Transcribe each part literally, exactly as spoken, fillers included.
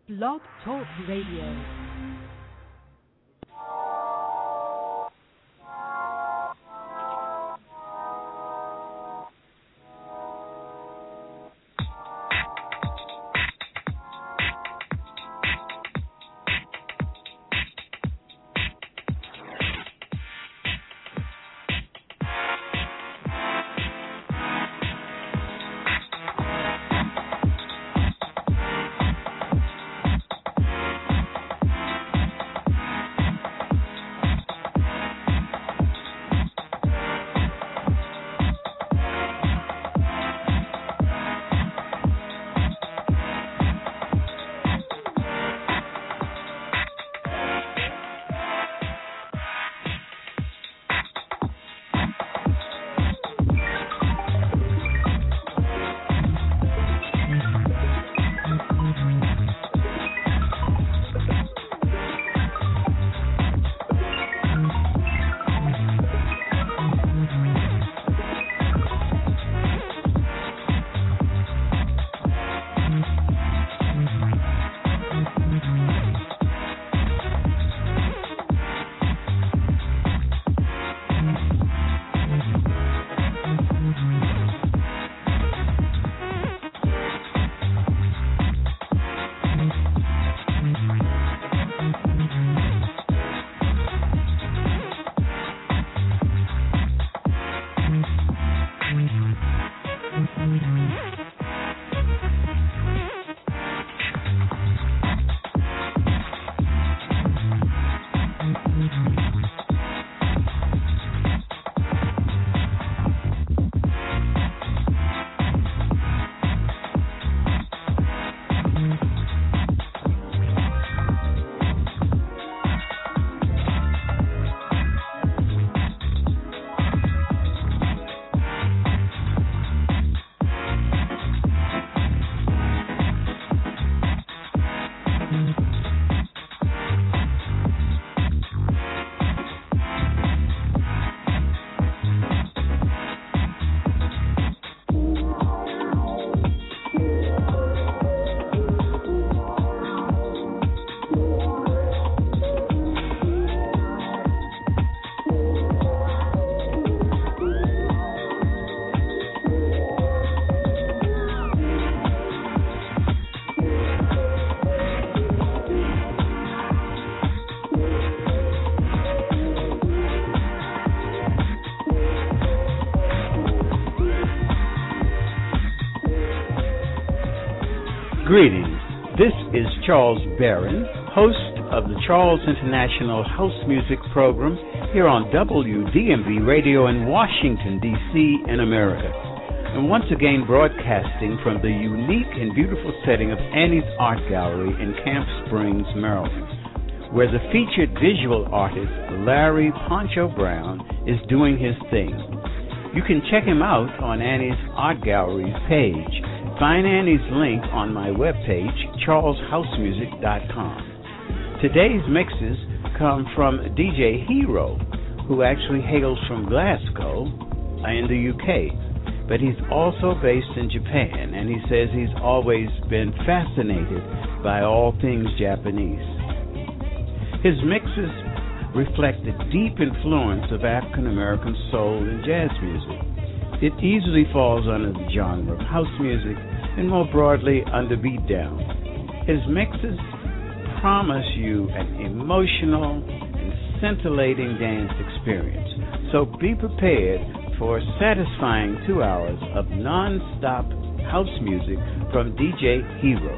Blog Talk Radio. Greetings. This is Charles Barron, host of the Charles International House Music Program here on W D M V Radio in Washington, D C in America. And once again broadcasting from the unique and beautiful setting of Annie's Art Gallery in Camp Springs, Maryland, where the featured visual artist Larry Poncho Brown is doing his thing. You can check him out on Annie's Art Gallery's page. Find Annie's link on my webpage, charles house music dot com. Today's mixes come from D J Hero, who actually hails from Glasgow in the U K, but he's also based in Japan, and he says he's always been fascinated by all things Japanese. His mixes reflect the deep influence of African American soul and jazz music. It easily falls under the genre of house music and more broadly under beatdown. His mixes promise you an emotional and scintillating dance experience, so be prepared for a satisfying two hours of non-stop house music from D J Hero.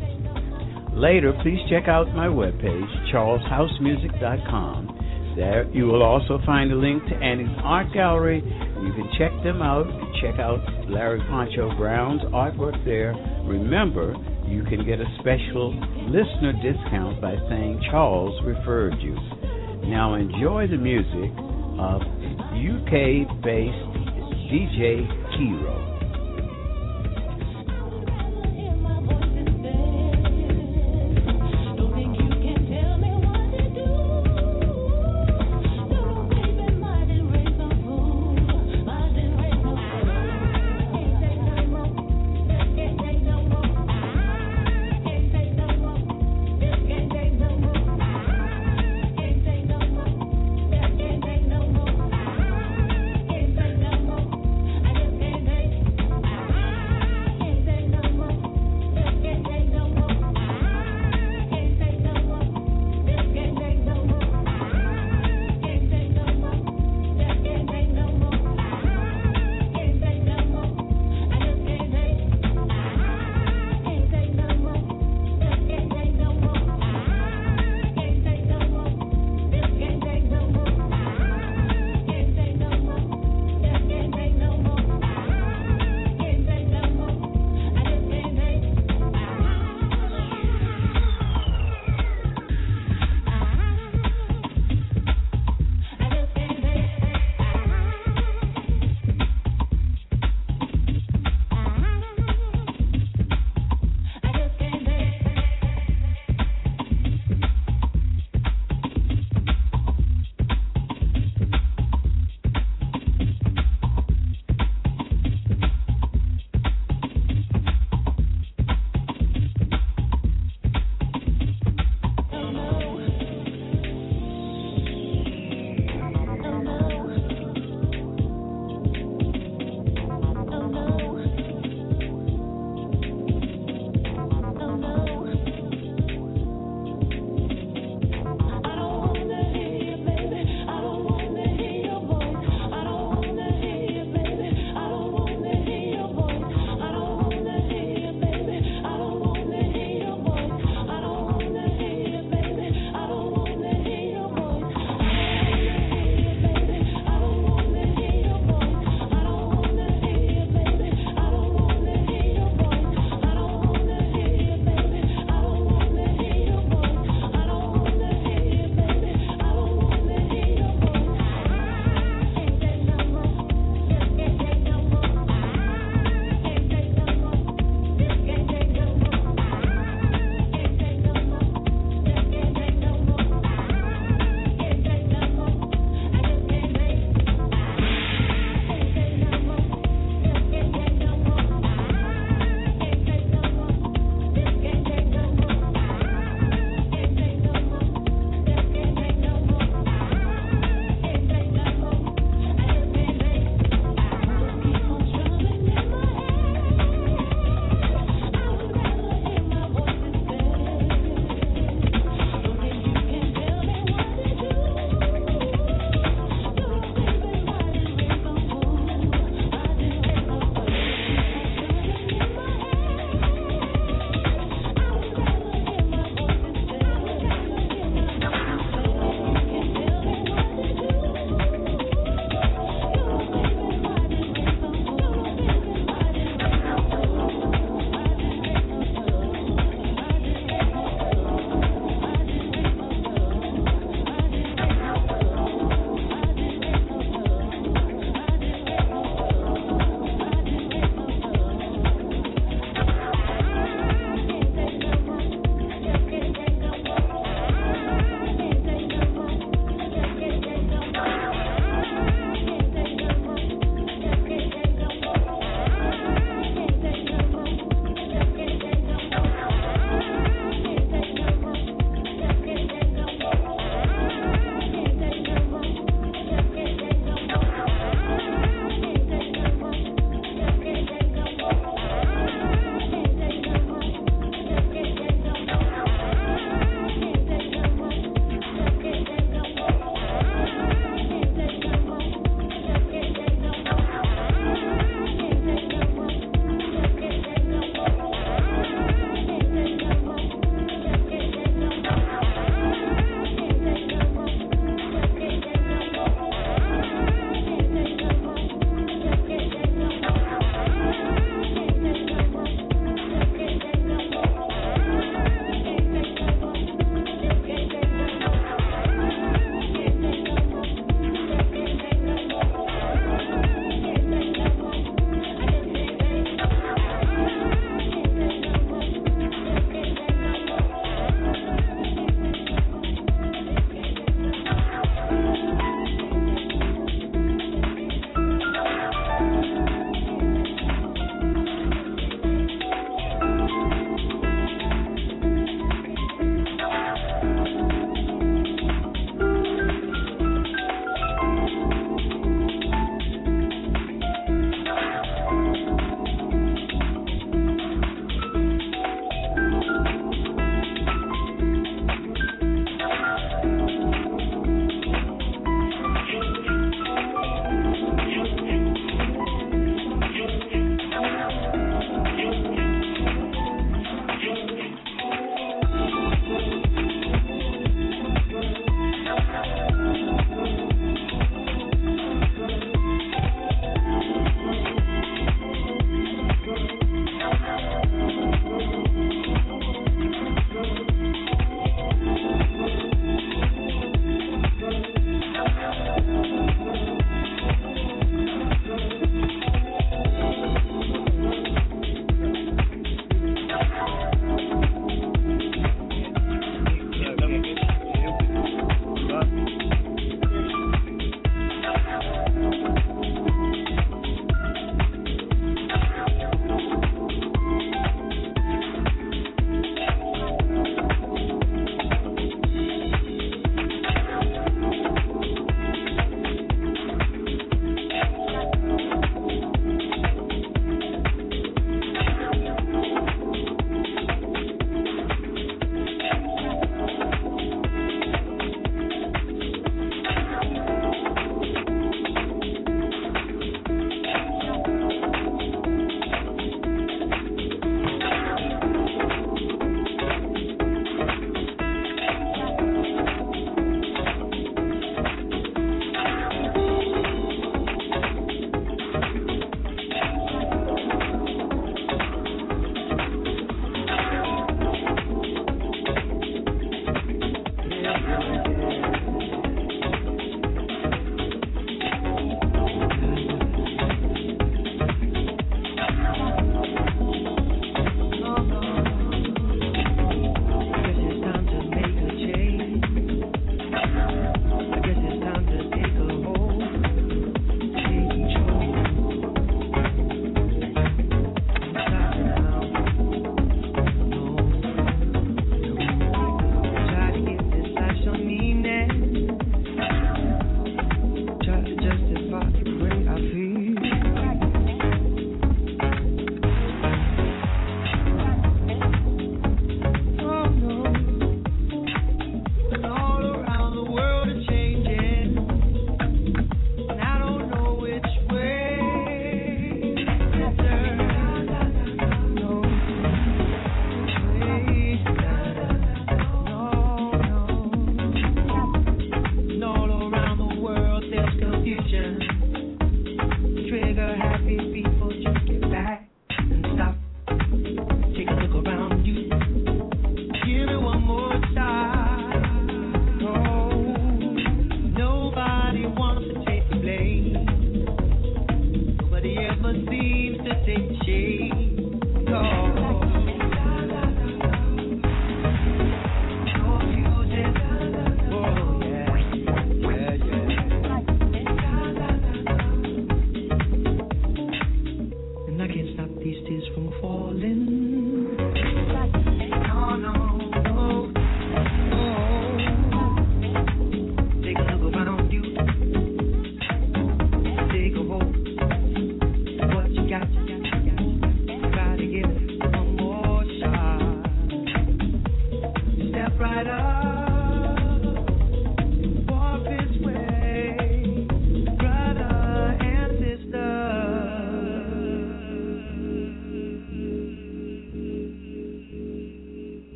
Later, please check out my webpage, charles house music dot com. There you will also find a link to Annie's Art Gallery. You can check them out. Check out Larry Poncho Brown's artwork there. Remember, you can get a special listener discount by saying Charles referred you. Now enjoy the music of U K-based D J Hero.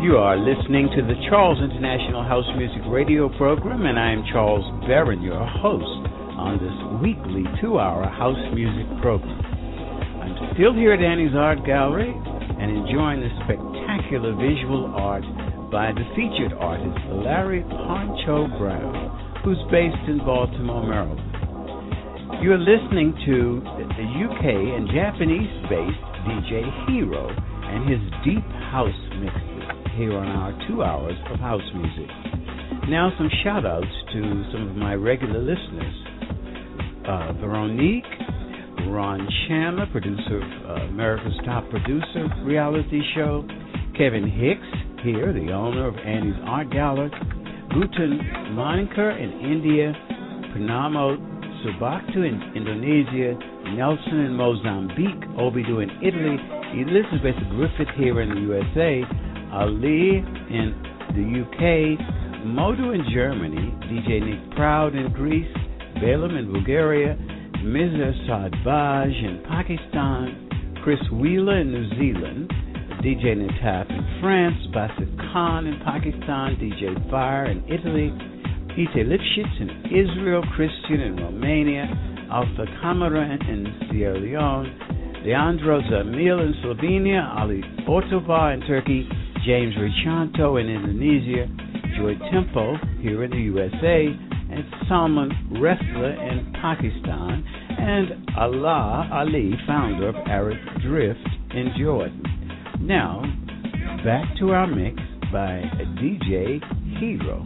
You are listening to the Charles International House Music Radio Program, and I am Charles Barron, your host on this weekly two-hour house music program. I'm still here at Annie's Art Gallery and enjoying the spectacular visual art by the featured artist Larry Poncho Brown, who's based in Baltimore, Maryland. You're listening to the U K and Japanese-based D J Hero and his deep house mixes here on our two hours of house music. Now some shout-outs to some of my regular listeners. Uh, Veronique, Ron Chandler, producer of uh, America's Top Producer reality show, Kevin Hicks, here, the owner of Annie's Art Gallery, Guten Monica in India, Panamo Subaktu in Indonesia, Nelson in Mozambique, Obidu in Italy, Elizabeth Griffith here in the U S A, Ali in the U K, Modu in Germany, D J Nick Proud in Greece, Balaam in Bulgaria, Mirza Sadbaj in Pakistan, Chris Wheeler in New Zealand, D J Nataf in France, Basit Khan in Pakistan, D J Fire in Italy, Ite Lipschitz in Israel, Christian in Romania, Alpha Kamara in Sierra Leone, Leandro Zamil in Slovenia, Ali Ortova in Turkey, James Richanto in Indonesia, Joy Tempo here in the U S A, and Salman Wrestler in Pakistan, and Allah Ali, founder of Arab Drift in Jordan. Now, back to our mix by D J Hero.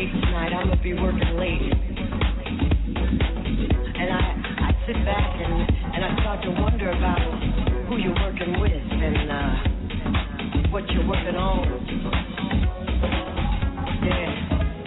late tonight. I'm gonna be working late. And I, I sit back and, and I start to wonder about who you're working with and uh, what you're working on. Yeah.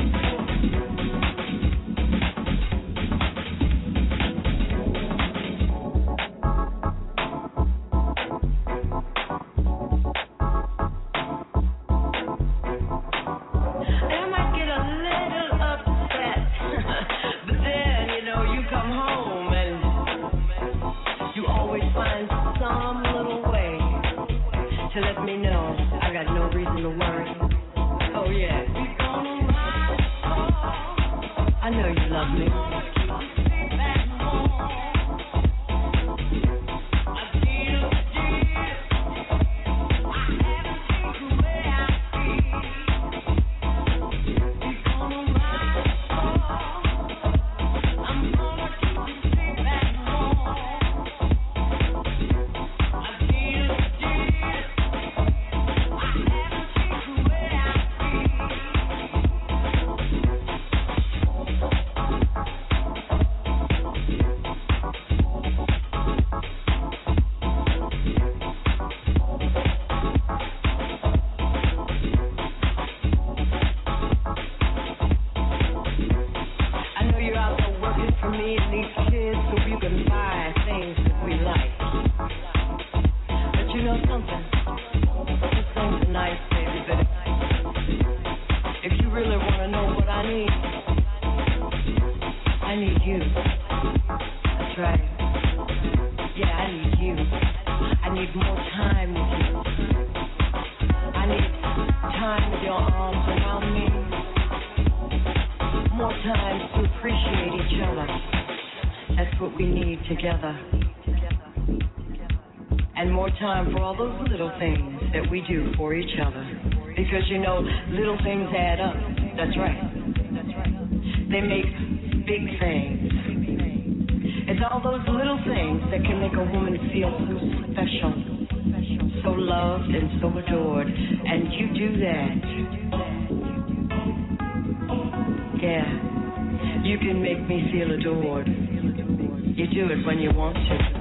For each other, because you know little things add up. That's right. That's right. They make big things. It's all those little things that can make a woman feel so special, so loved and so adored. And you do that. Yeah, you can make me feel adored. You do it when you want to.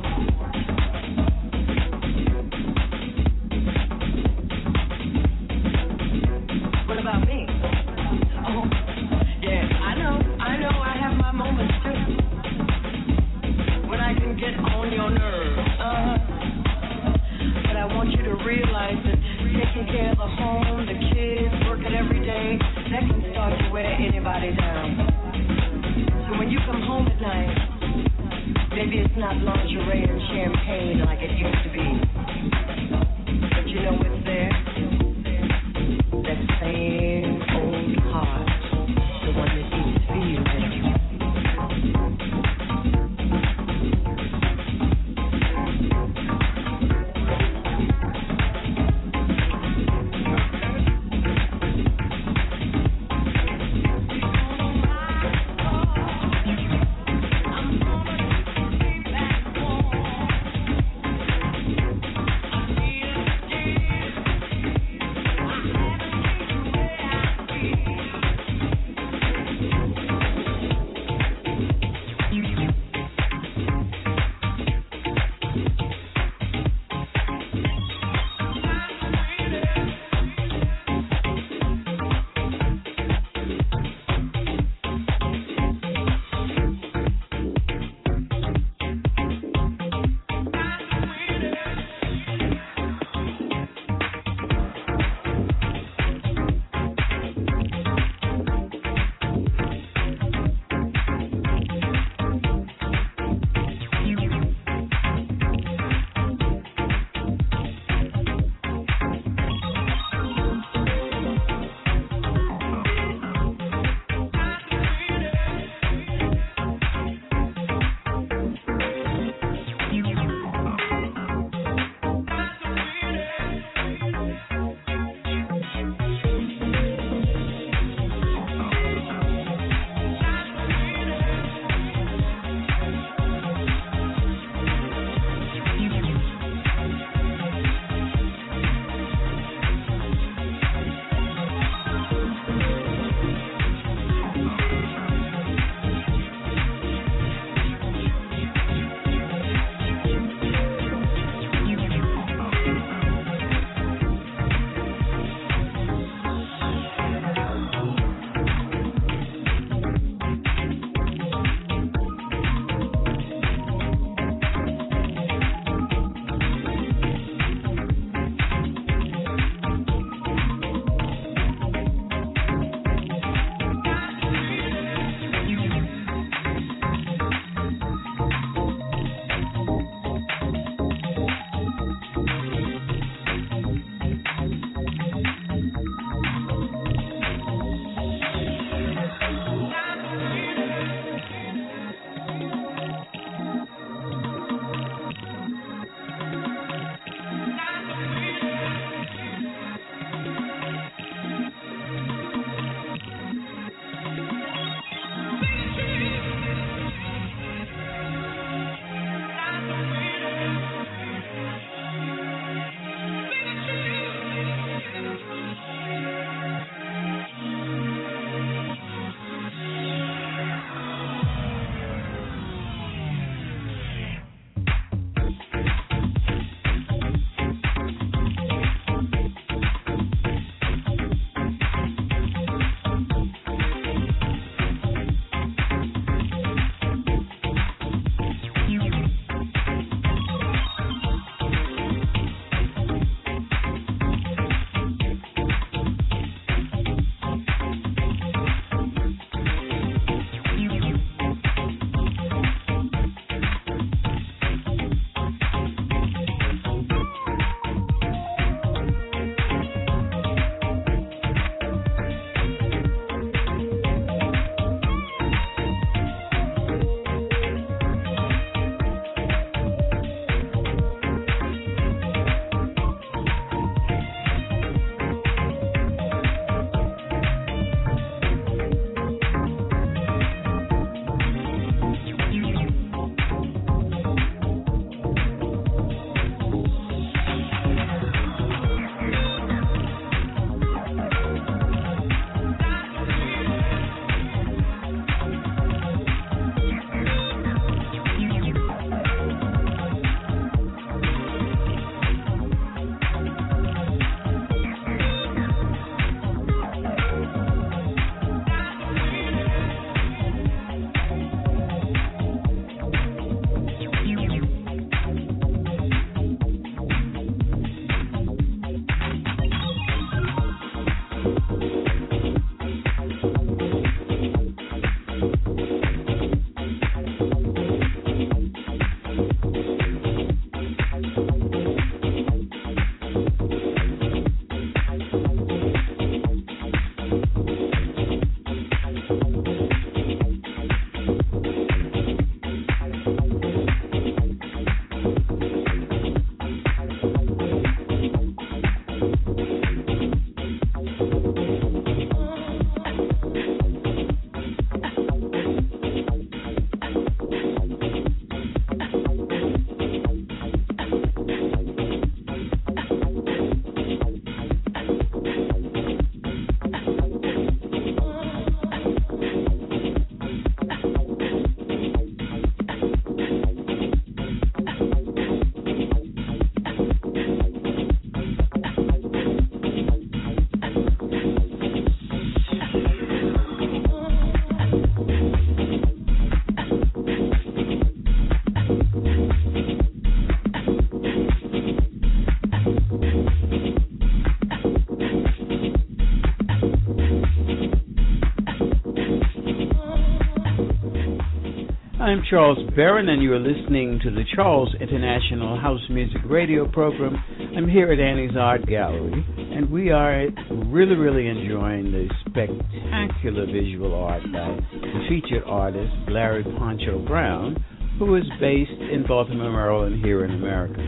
I'm Charles Barron, and you are listening to the Charles International House Music Radio program. I'm here at Annie's Art Gallery, and we are really, really enjoying the spectacular visual art by the featured artist Larry Poncho Brown, who is based in Baltimore, Maryland, here in America.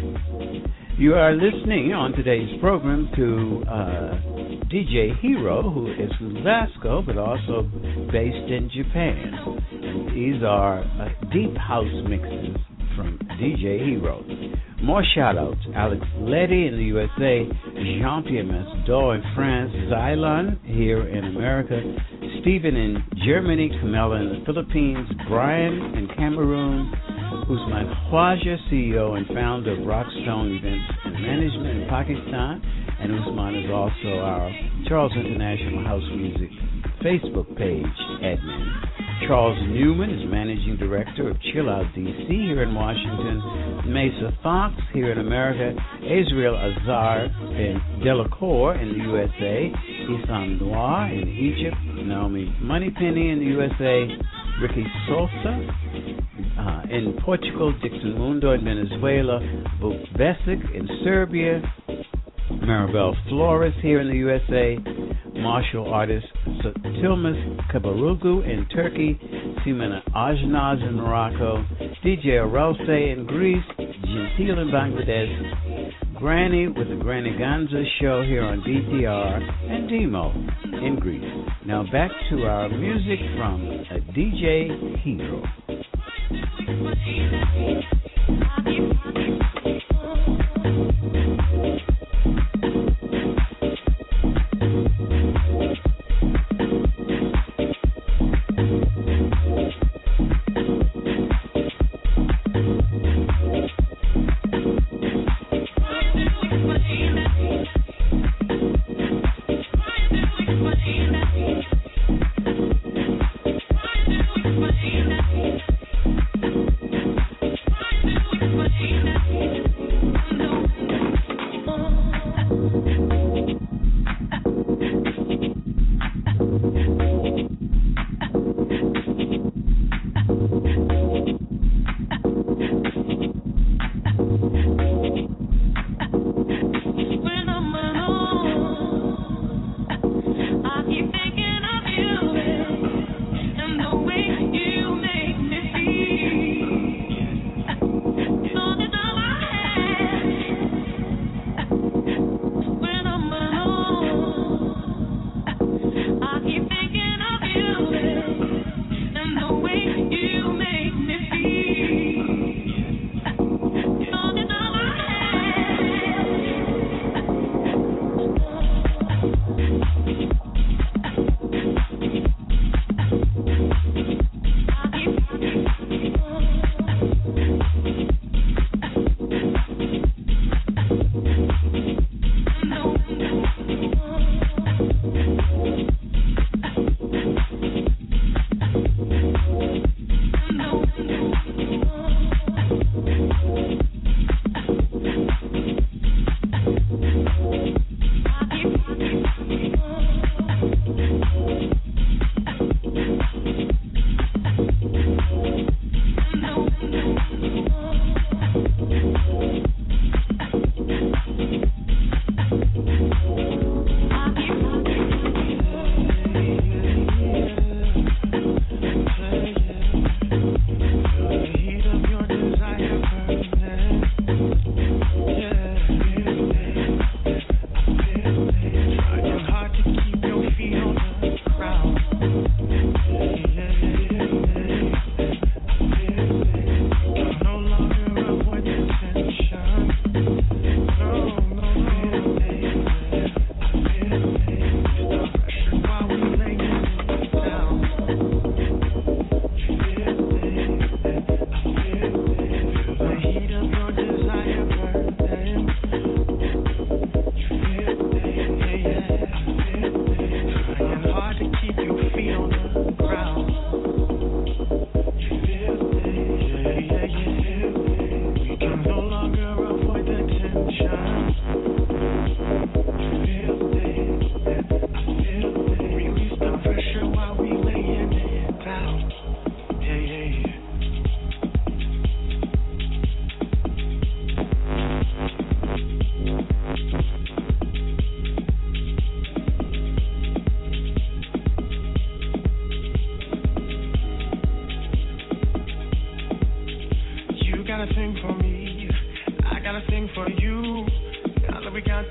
You are listening on today's program to uh, D J Hero, who is from Vasco, but also based in Japan. And these are uh, deep house mixes from D J Hero. More shout-outs: Alex Letty in the U S A, Jean-Pierre Masdot in France, Xylon here in America, Stephen in Germany, Camilla in the Philippines, Brian in Cameroon, Usman Khwaja, C E O and founder of Rockstone Events and Management in Pakistan, and Usman is also our Charles International House Music Facebook page admin. Charles Newman is Managing Director of Chill Out D C here in Washington, Mesa Fox here in America, Israel Azar in Delacour in the U S A, Isam Noir in Egypt, Naomi Moneypenny in the U S A, Ricky Sosa uh, in Portugal, Dixon Mundo in Venezuela, Vuk Vesic in Serbia, Maribel Flores here in the U S A, martial artist Tilmas Kabarugu in Turkey, Simona Ajnaz in Morocco, D J Arelse in Greece, Gentil in Bangladesh, Granny with the Granny Ganza show here on D T R, and Demo in Greece. Now back to our music from a D J Hero. Madina.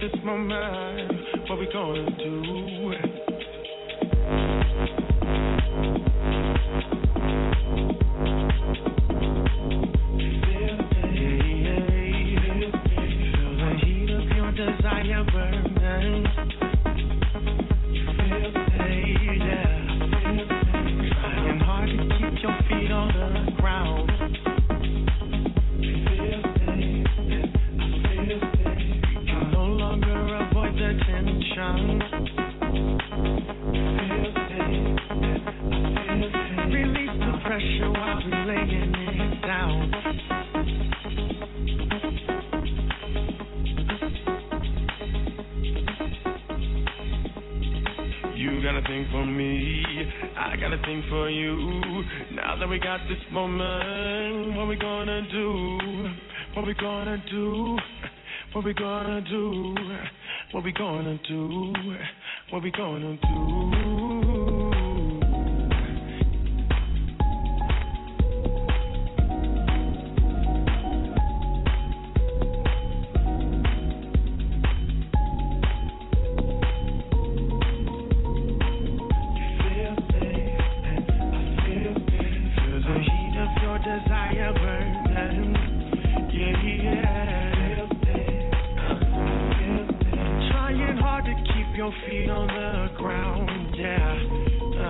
this moment, what we gonna do? Desire burning. You feel it, yeah. Trying hard to keep your feet on the ground. You feel it, I feel it. You can no longer avoid the tension. You feel it, I feel it. Release the pressure while we're laying it down. You got a thing for me, I got a thing for you. Now that we got this moment, what we gonna do? What we gonna do? What we gonna do? What we gonna do? What we gonna do? Desire burning, yeah, yeah. Trying hard to keep your feet on the ground, yeah. Uh,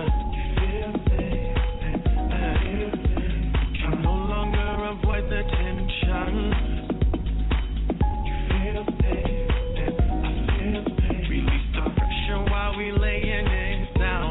can no longer avoid the tension. You feel it, I feel it. Release the pressure while we laying it down.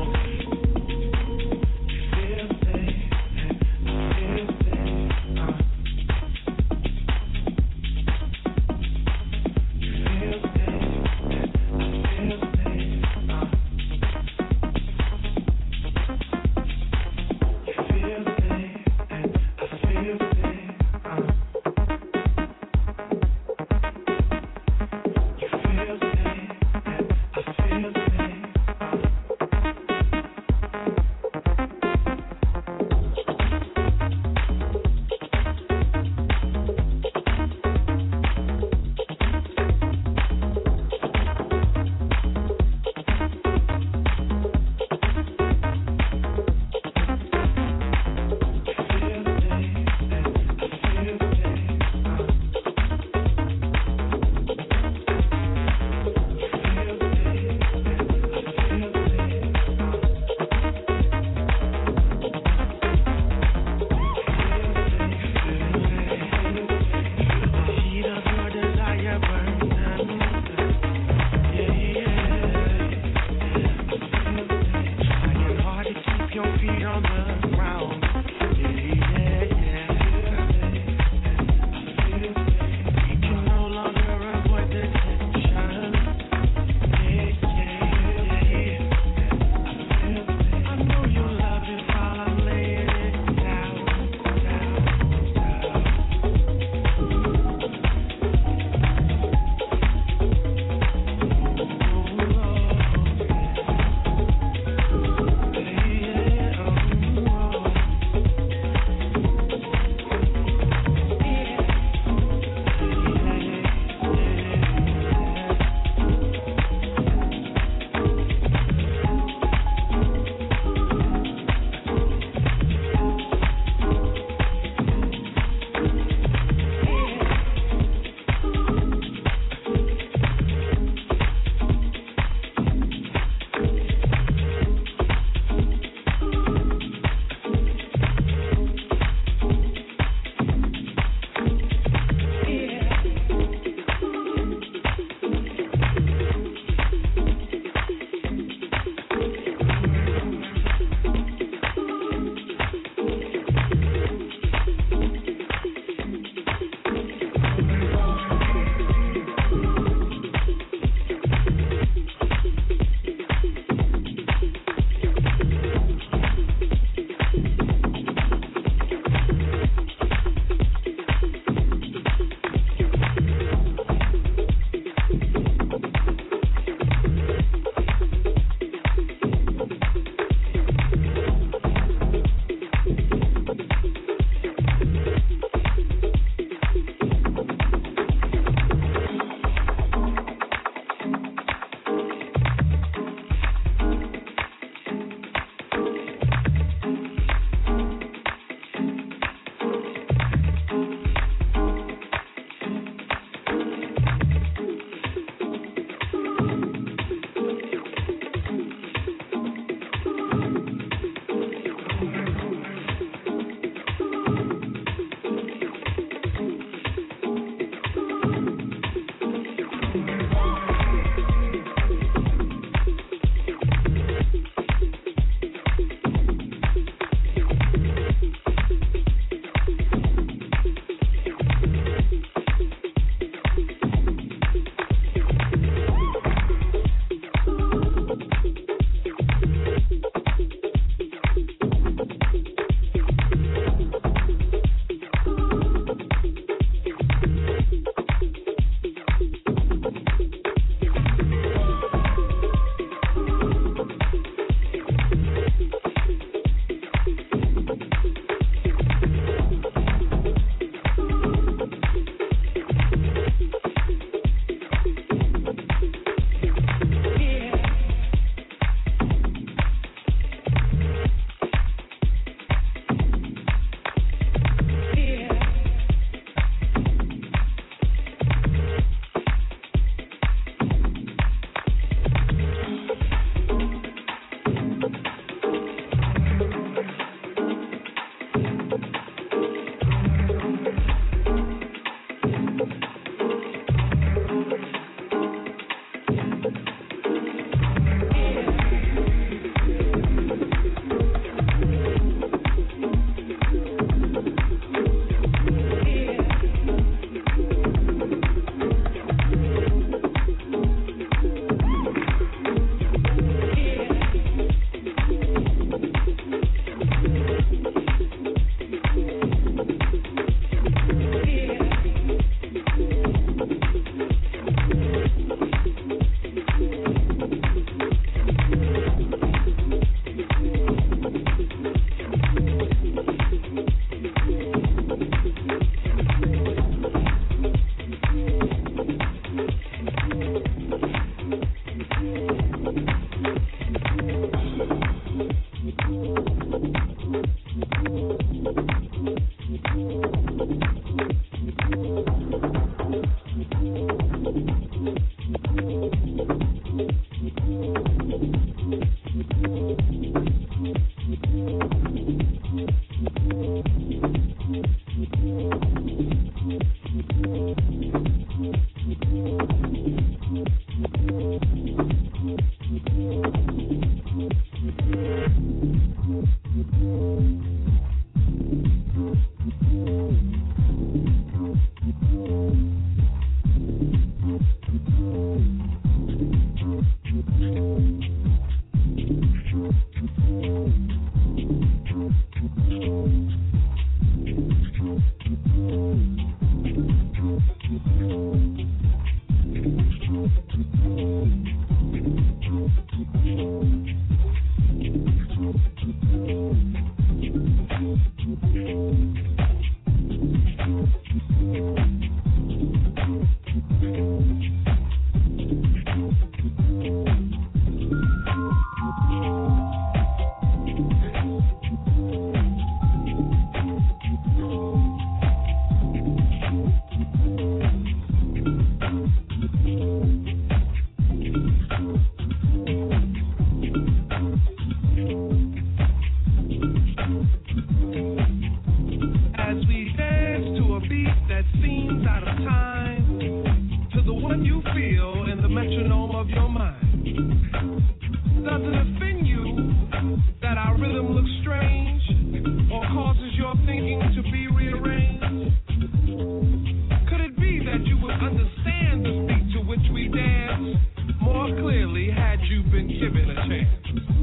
Does it offend you that our rhythm looks strange or causes your thinking to be rearranged? Could it be that you would understand the beat to which we dance more clearly had you been given a chance?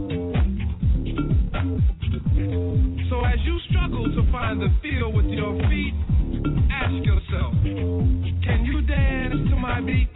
So as you struggle to find the feel with your feet, ask yourself, can you dance to my beat?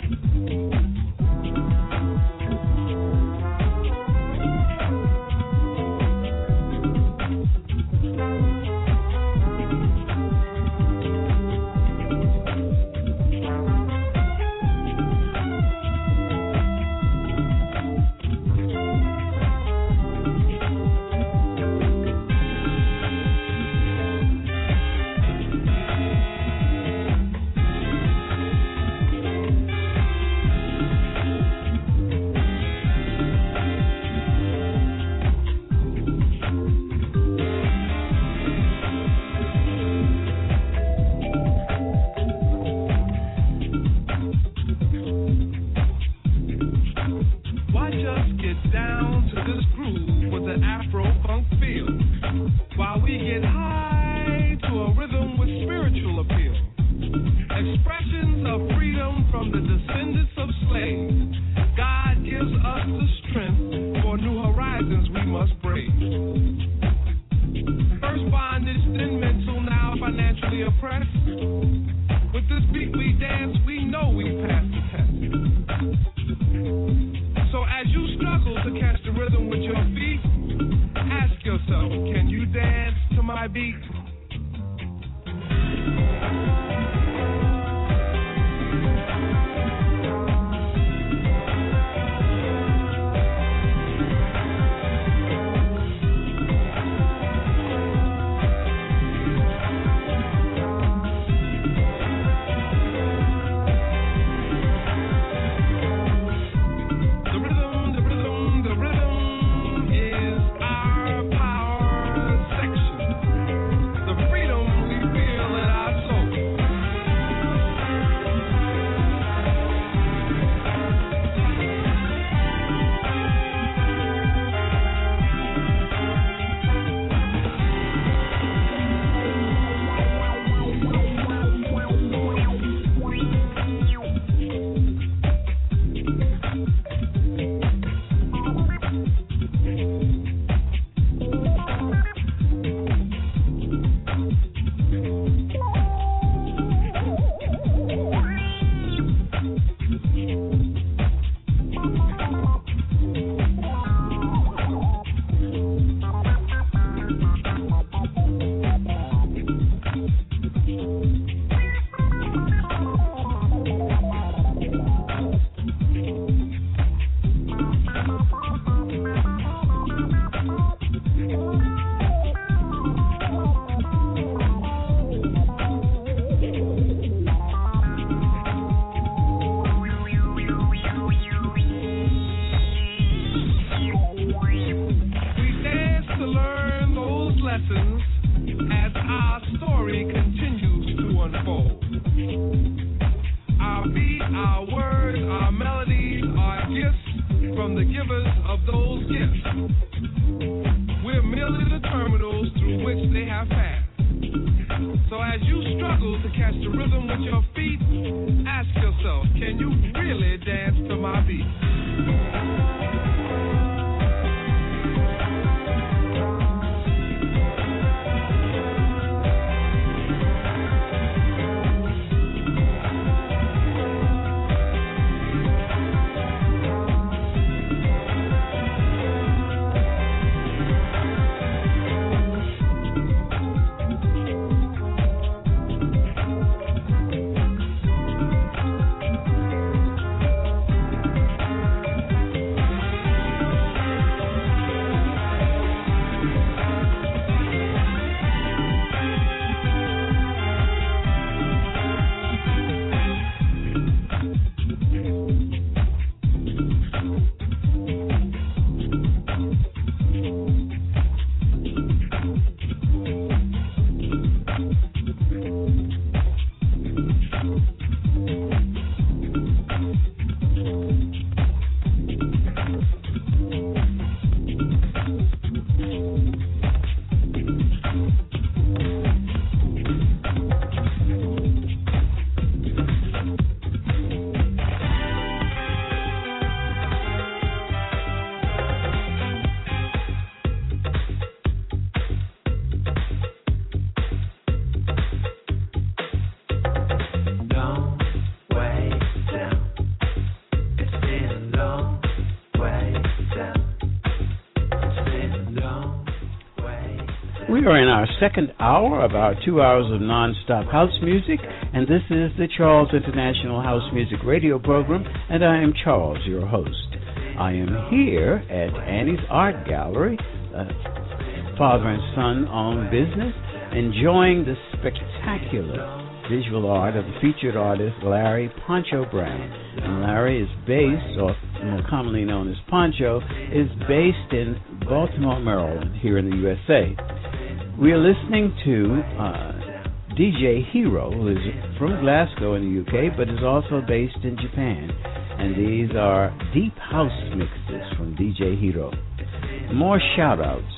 We are in our second hour of our two hours of non-stop house music, and this is the Charles International House Music Radio Program, and I am Charles, your host. I am here at Annie's Art Gallery, uh, father and son-owned business, enjoying the spectacular visual art of the featured artist Larry Poncho Brown. And Larry is based, or more commonly known as Poncho, is based in Baltimore, Maryland, here in the U S A. We are listening to uh, D J Hero, who is from Glasgow in the U K, but is also based in Japan. And these are deep house mixes from D J Hero. More shout-outs.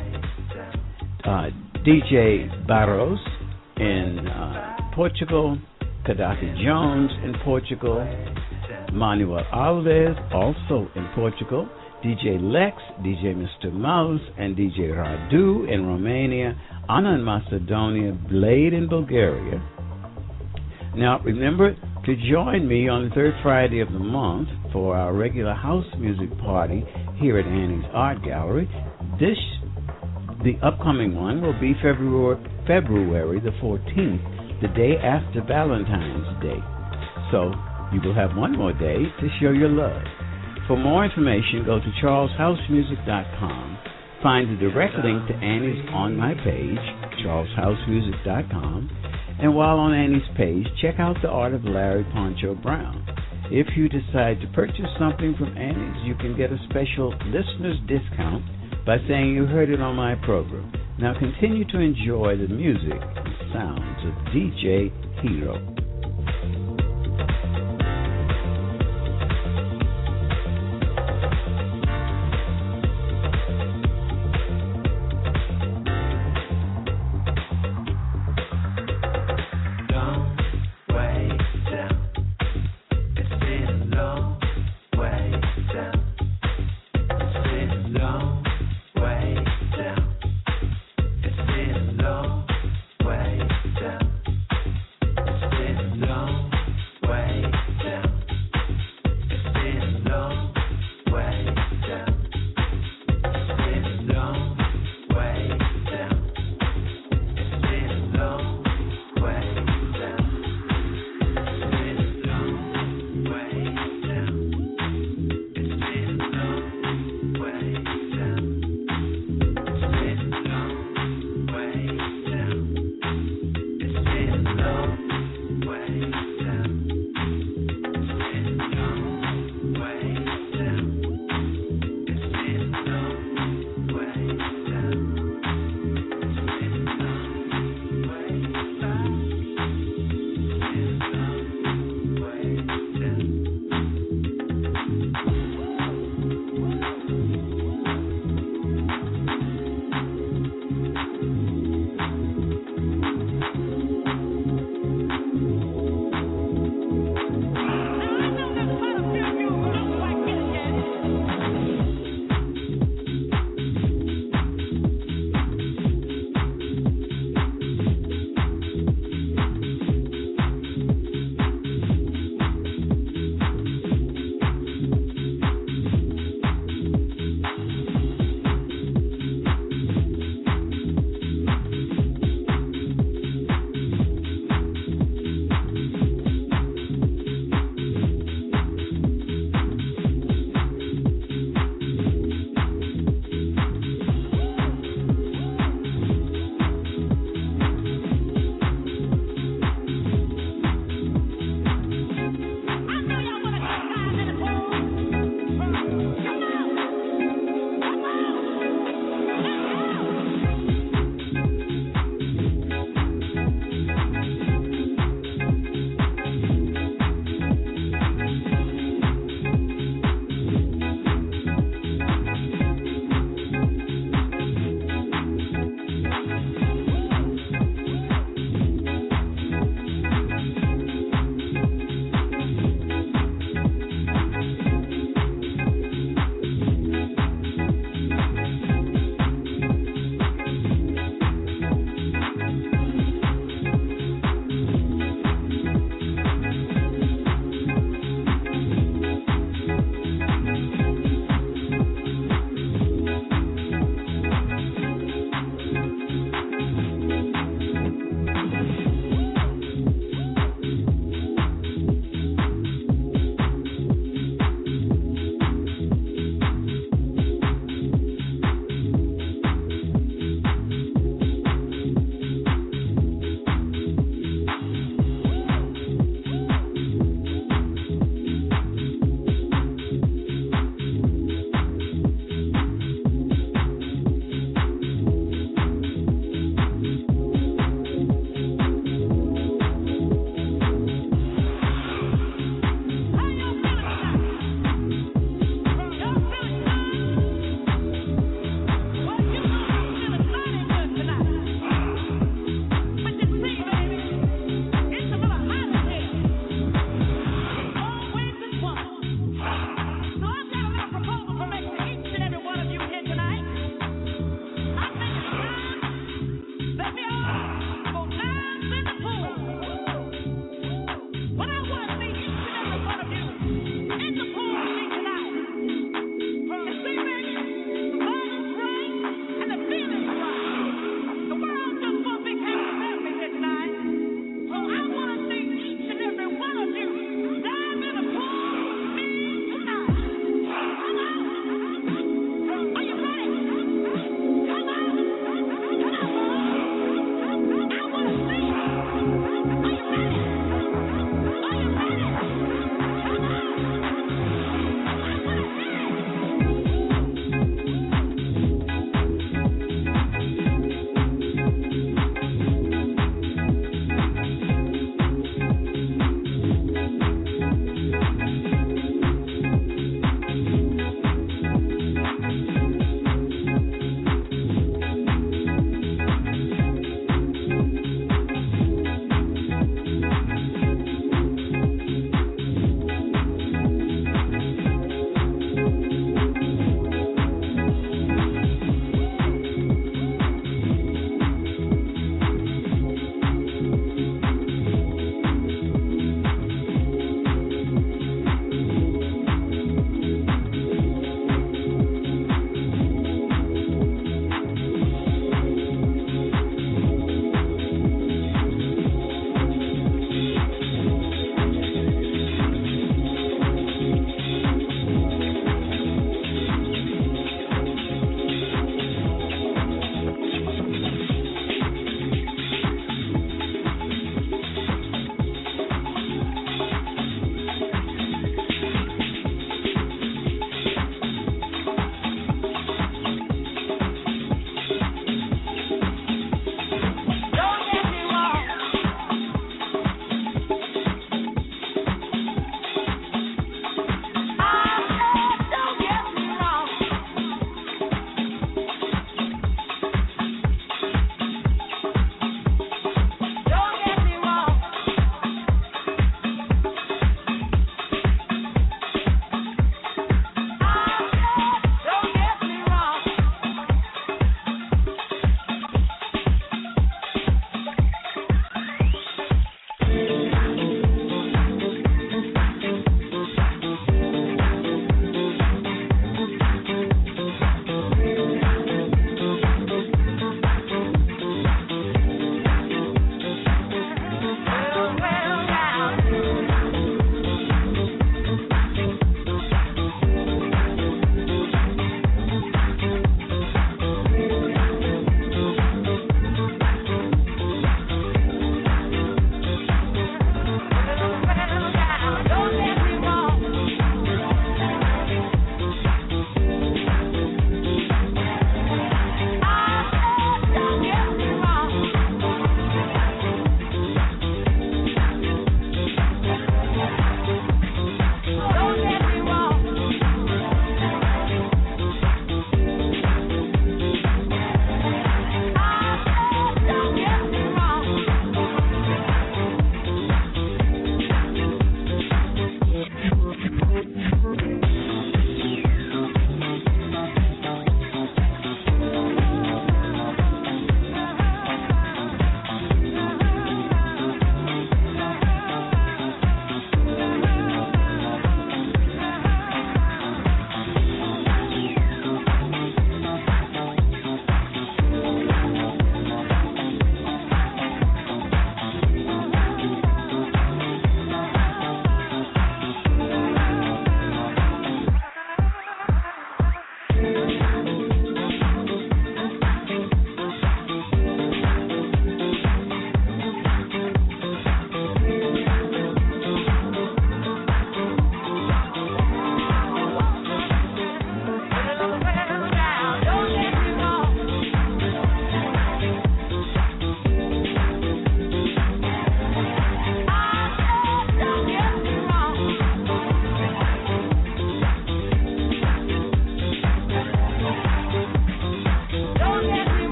Uh, D J Barros in uh, Portugal, Kadafi Jones in Portugal, Manuel Alves also in Portugal, D J Lex, D J Mister Mouse, and D J Radu in Romania, Anna in Macedonia, Blade in Bulgaria. Now remember to join me on the third Friday of the month for our regular house music party here at Annie's Art Gallery. This, the upcoming one, will be February, February the fourteenth, the day after Valentine's Day. So you will have one more day to show your love. For more information, go to charles house music dot com. Find the direct link to Annie's on my page, charles house music dot com. And while on Annie's page, check out the art of Larry Poncho Brown. If you decide to purchase something from Annie's, you can get a special listener's discount by saying you heard it on my program. Now continue to enjoy the music and sounds of D J Hero. It's been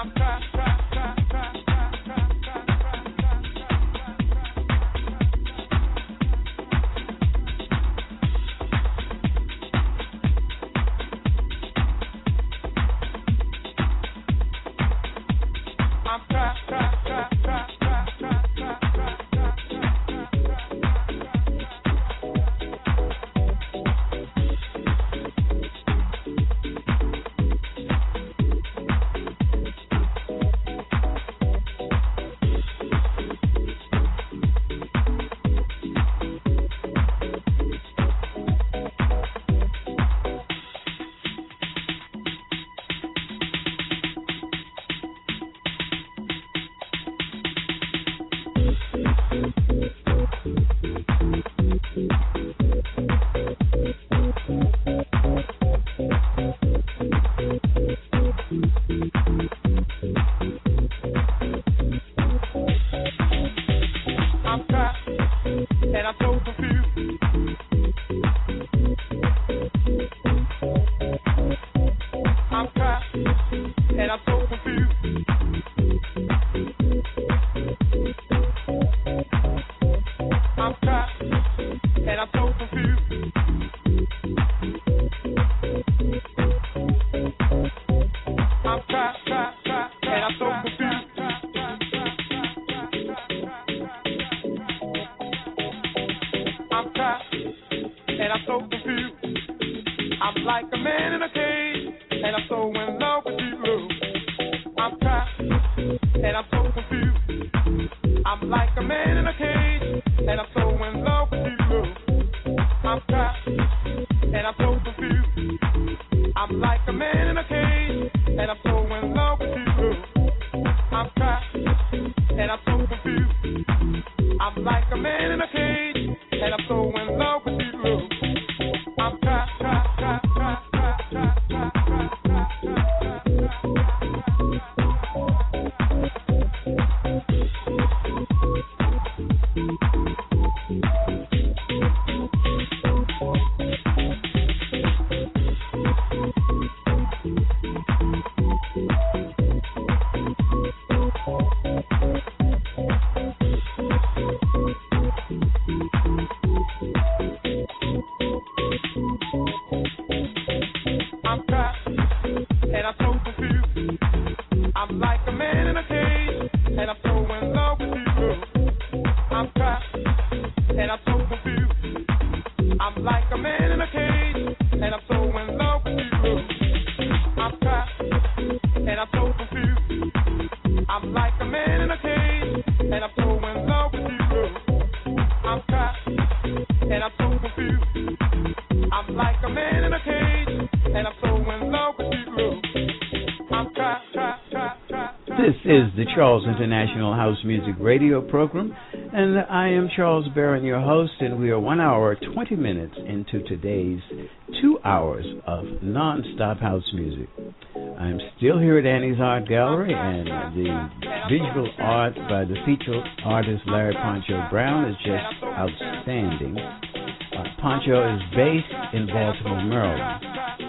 Charles International House Music Radio Program, and I am Charles Barron, your host, and we are one hour, twenty minutes into today's two hours of non-stop house music. I'm still here at Annie's Art Gallery, and the visual art by the featured artist Larry Poncho Brown is just outstanding. Uh, Poncho is based in Baltimore, Maryland.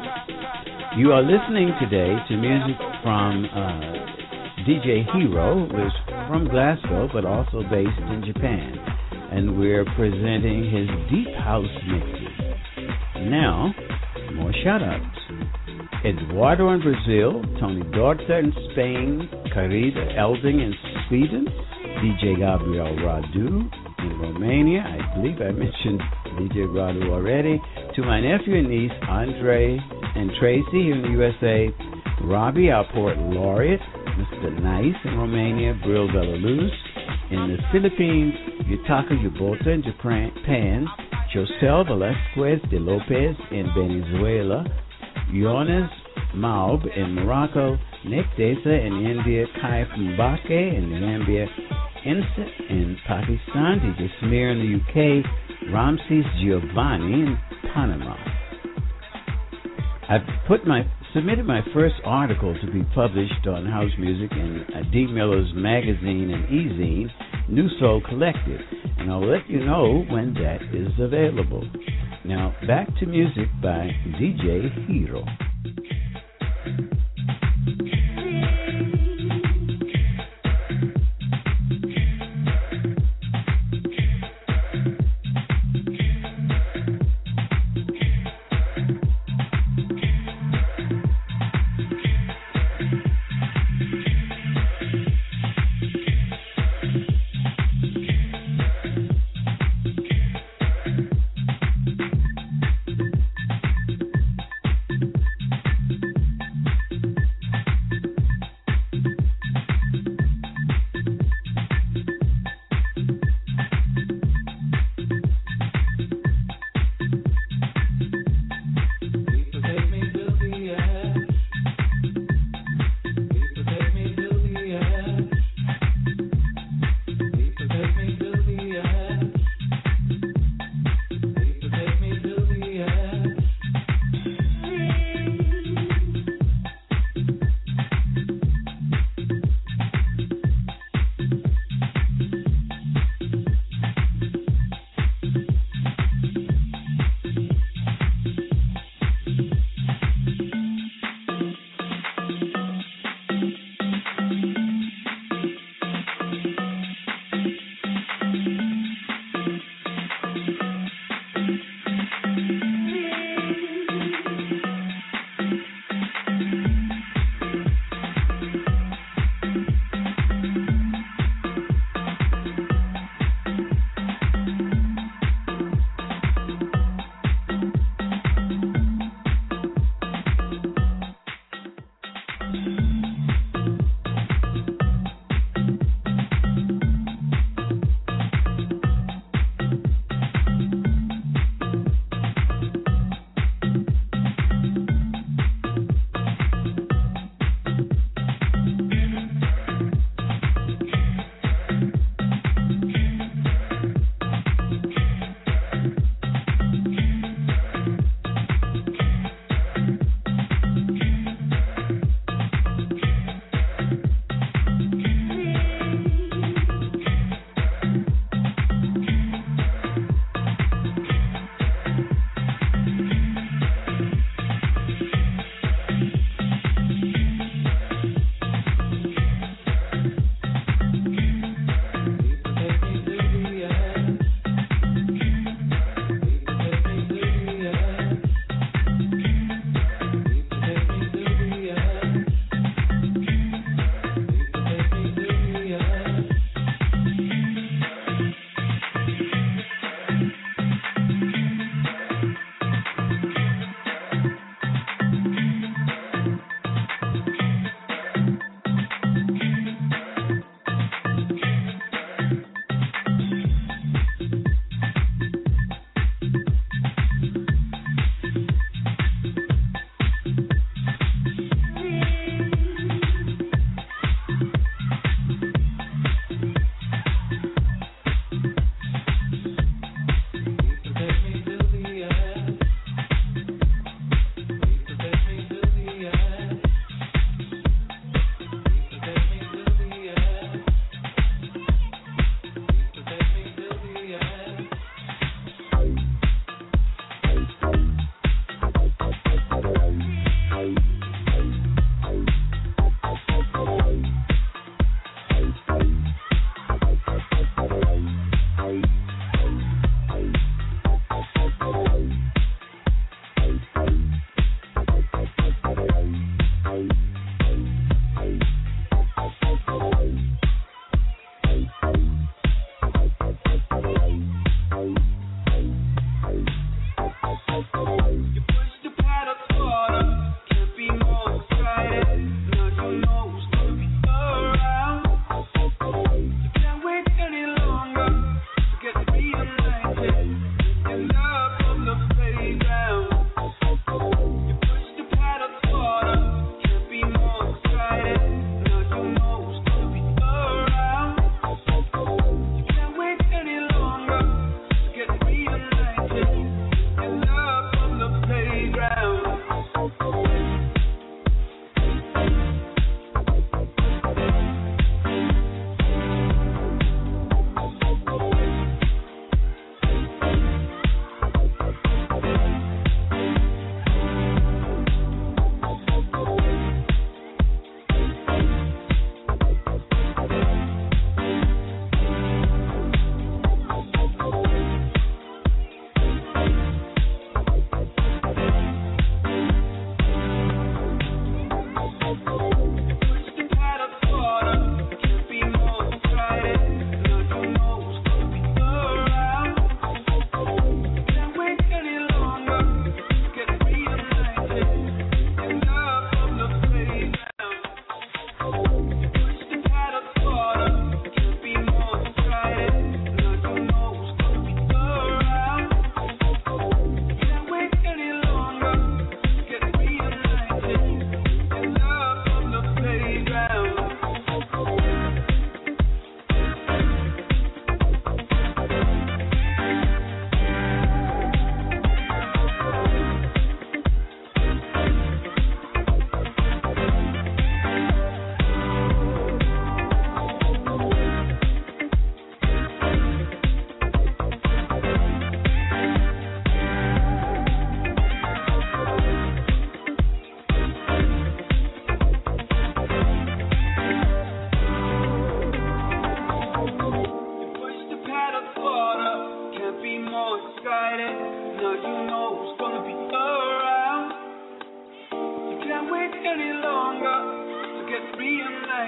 You are listening today to music from uh, D J Hero, who is from Glasgow but also based in Japan, and we're presenting his deep house mixes. Now, more shout-outs. Eduardo in Brazil, Tony Dorta in Spain, Carida Elding in Sweden, D J Gabriel Radu in Romania. I believe I mentioned D J Radu already. To my nephew and niece, Andre and Tracy here in the U S A, Robbie, our poet laureate, Mister Nice in Romania, Brill Belarus in the Philippines, Yutaka Yubota in Japan, Josel Velasquez de Lopez in Venezuela, Yones Maub in Morocco, Nick Desa in India, Kai Mbake in Gambia, Insa in Pakistan, D J Smear in the U K, Ramses Giovanni in Panama. I've put my submitted my first article to be published on house music in uh, D. Miller's magazine and e-zine, New Soul Collective, and I'll let you know when that is available. Now, back to music by D J Hero.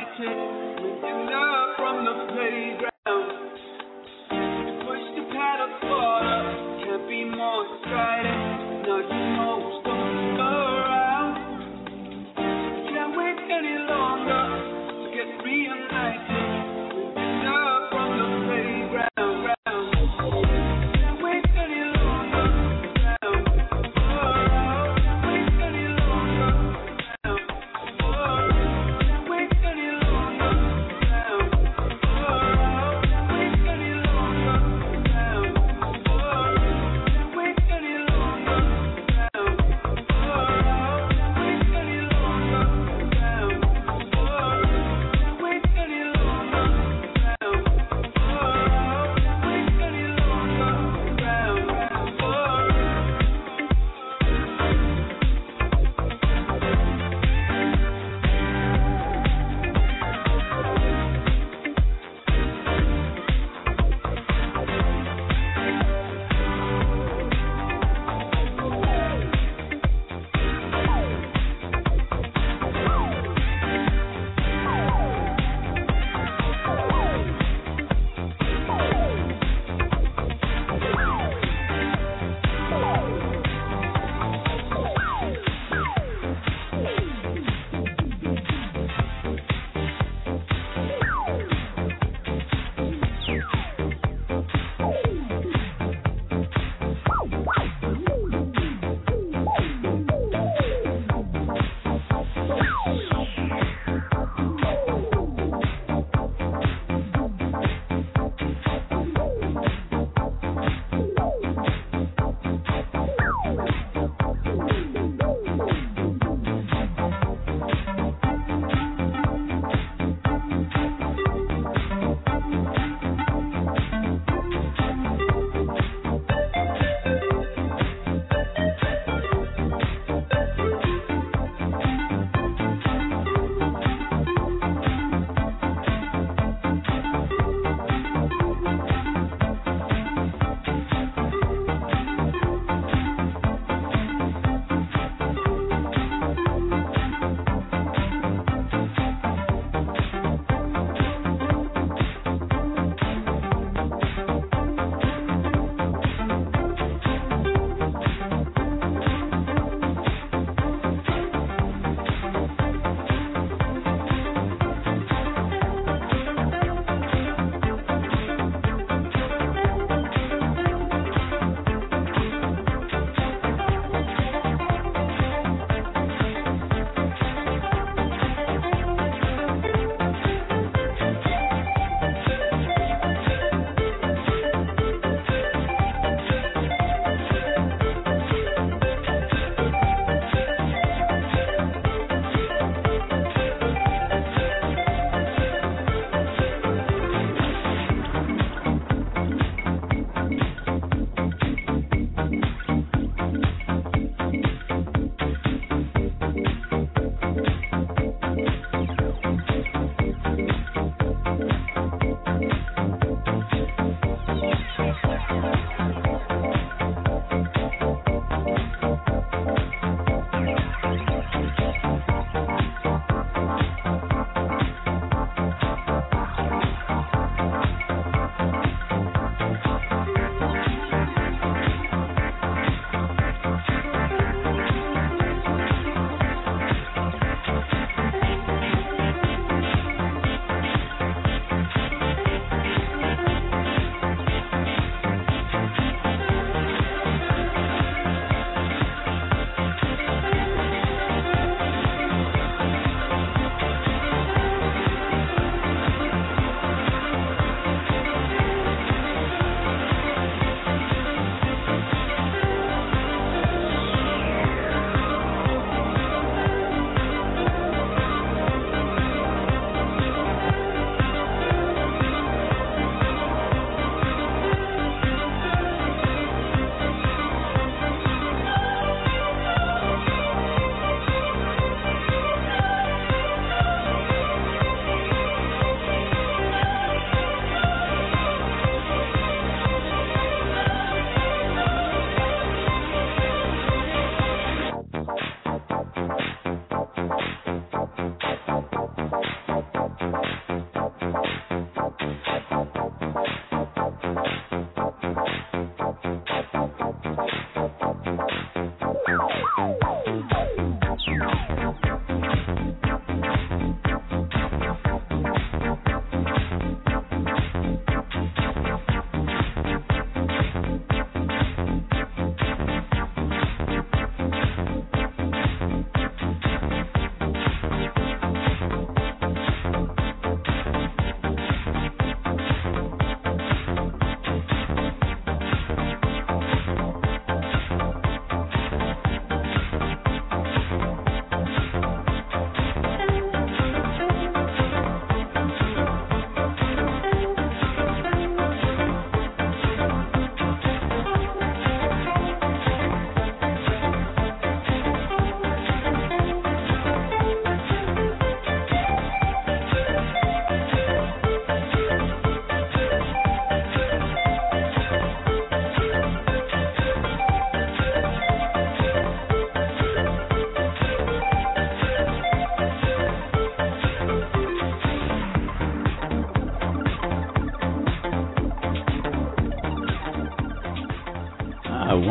excited when you love from the playground. Push the paddle forward, can't be more excited. Now you know who's coming around. Can't wait any longer to get reunited with your love from the playground. Can't wait any longer. Can't wait any longer. Can't wait any longer.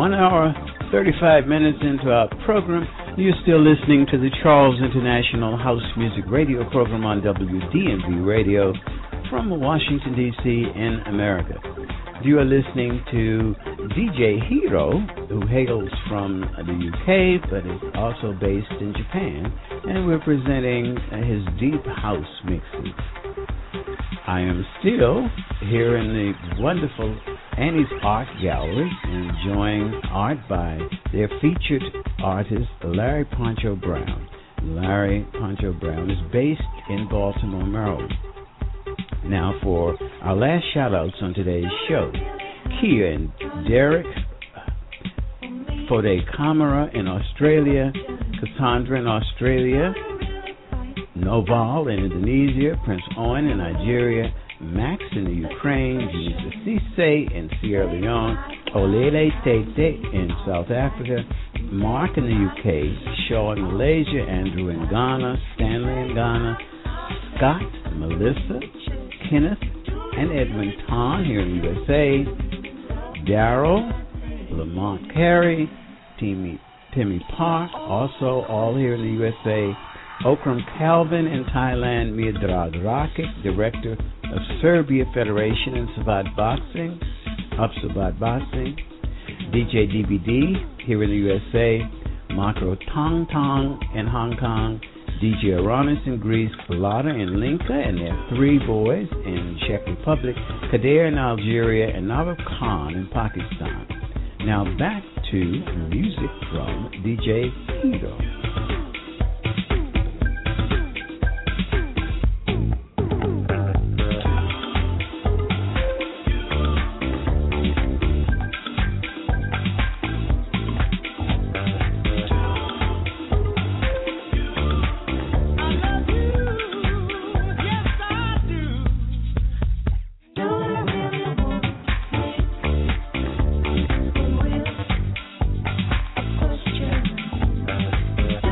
one hour, thirty-five minutes into our program. You're still listening to the Charles International House Music Radio program on W D M V Radio from Washington, D C in America. You are listening to D J Hiro, who hails from the U K but is also based in Japan, and we're presenting his deep house mixes. I am still here in the wonderful Annie's Art Gallery, enjoying art by their featured artist, Larry Poncho Brown. Larry Poncho Brown is based in Baltimore, Maryland. Now for our last shout-outs on today's show. Kia and Derek, Fode Camara in Australia, Cassandra in Australia, Noval in Indonesia, Prince Owen in Nigeria, Max in the Ukraine, Jesus Cisse in Sierra Leone, Olele Tete in South Africa, Mark in the U K, Shaw in Malaysia, Andrew in Ghana, Stanley in Ghana, Scott, Melissa, Kenneth, and Edwin Ton here in the U S A, Darryl, Lamont Carey, Timmy, Timmy Park, also all here in the U S A, Okram Calvin in Thailand, Miodrag Rakic, Director of Serbia Federation in Sabat Boxing, of Sabat Boxing, D J D B D here in the U S A, Makro Tong Tong in Hong Kong, D J Aranis in Greece, Falada in Linka and their three boys in Czech Republic, Kader in Algeria, and Navab Khan in Pakistan. Now back to music from D J Hiro. Question.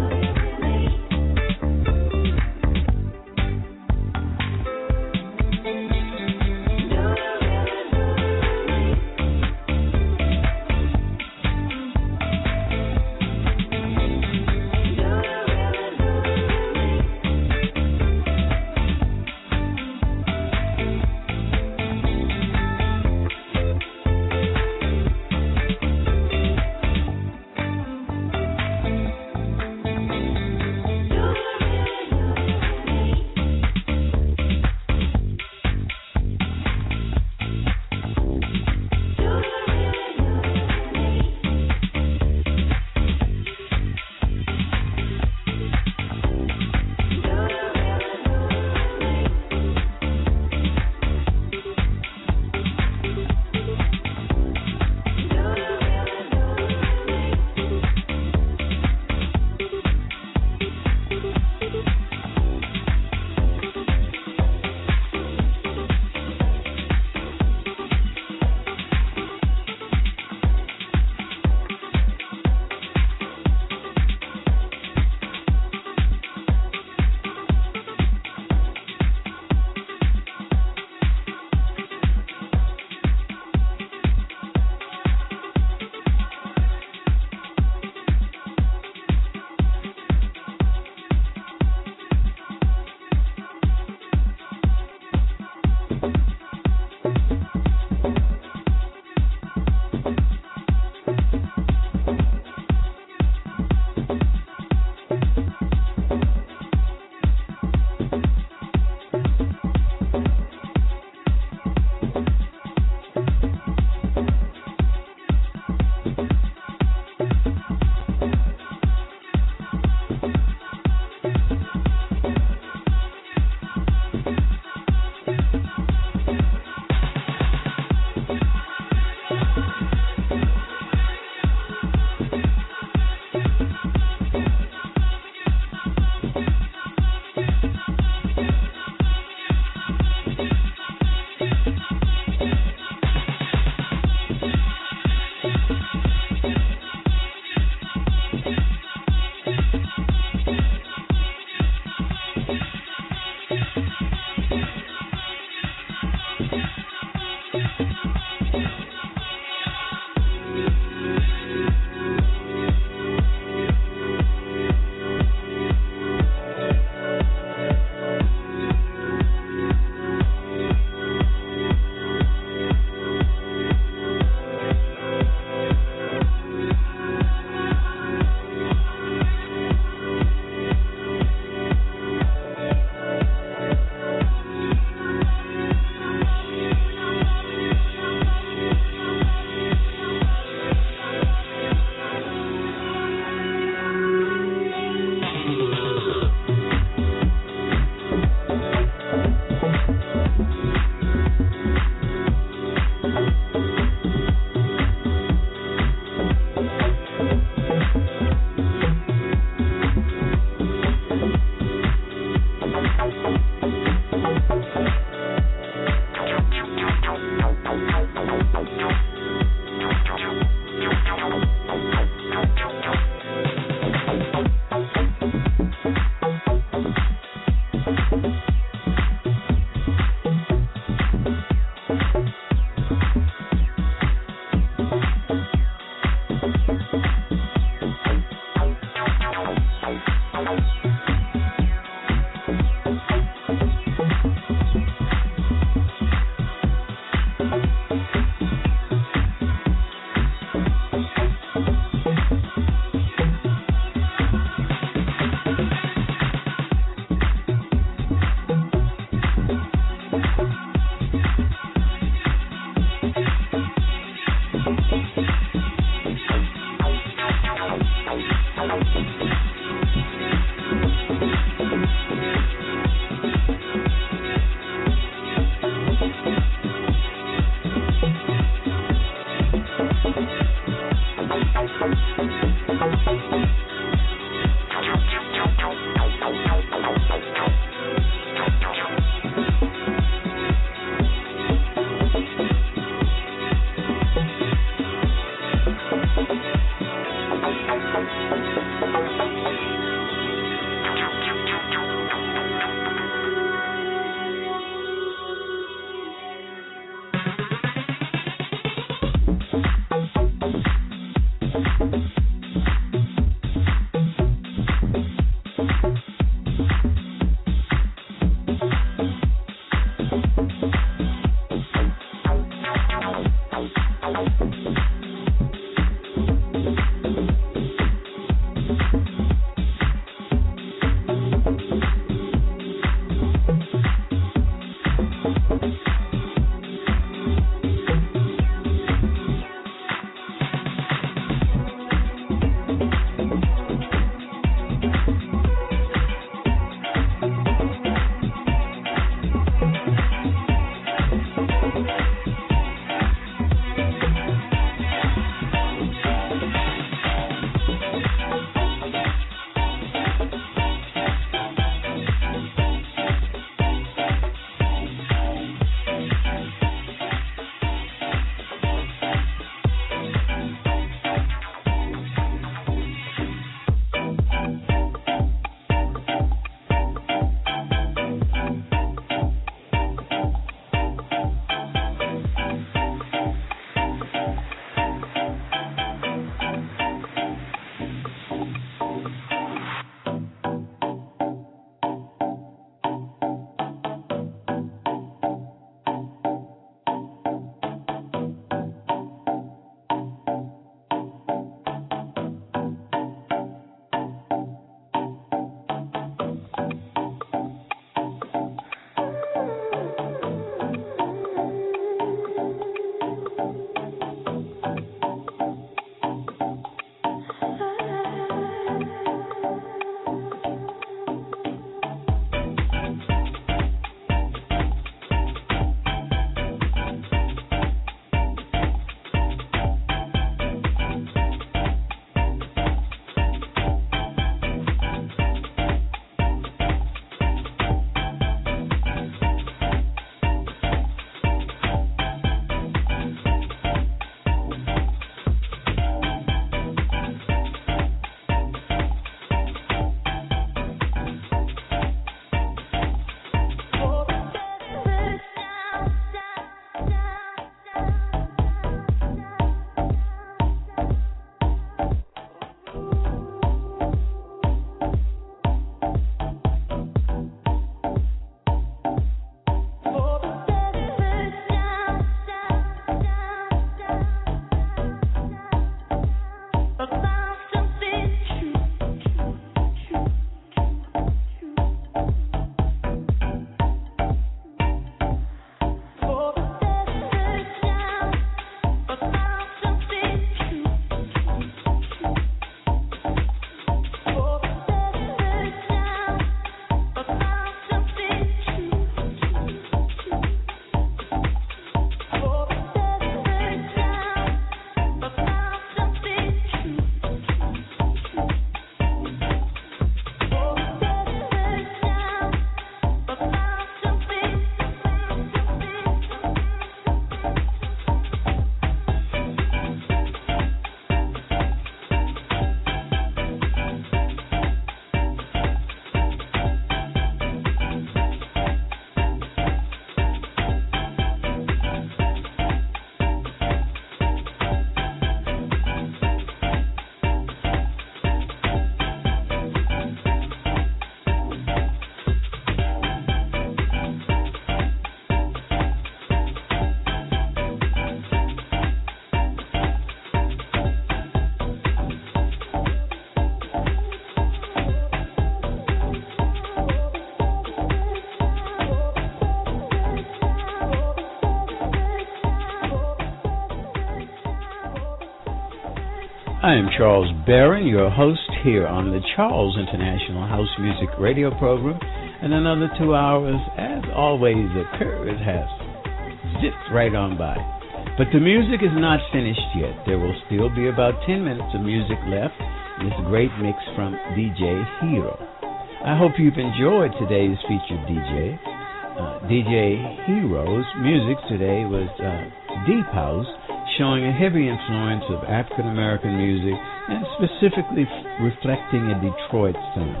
I am Charles Barron, your host here on the Charles International House Music Radio Program, and another two hours, as always, occurs has zipped right on by. But the music is not finished yet. There will still be about ten minutes of music left in this great mix from D J Hero. I hope you've enjoyed today's featured D J. Uh, D J Hero's music today was uh, Deep House, showing a heavy influence of African American music and specifically f- reflecting a Detroit sound.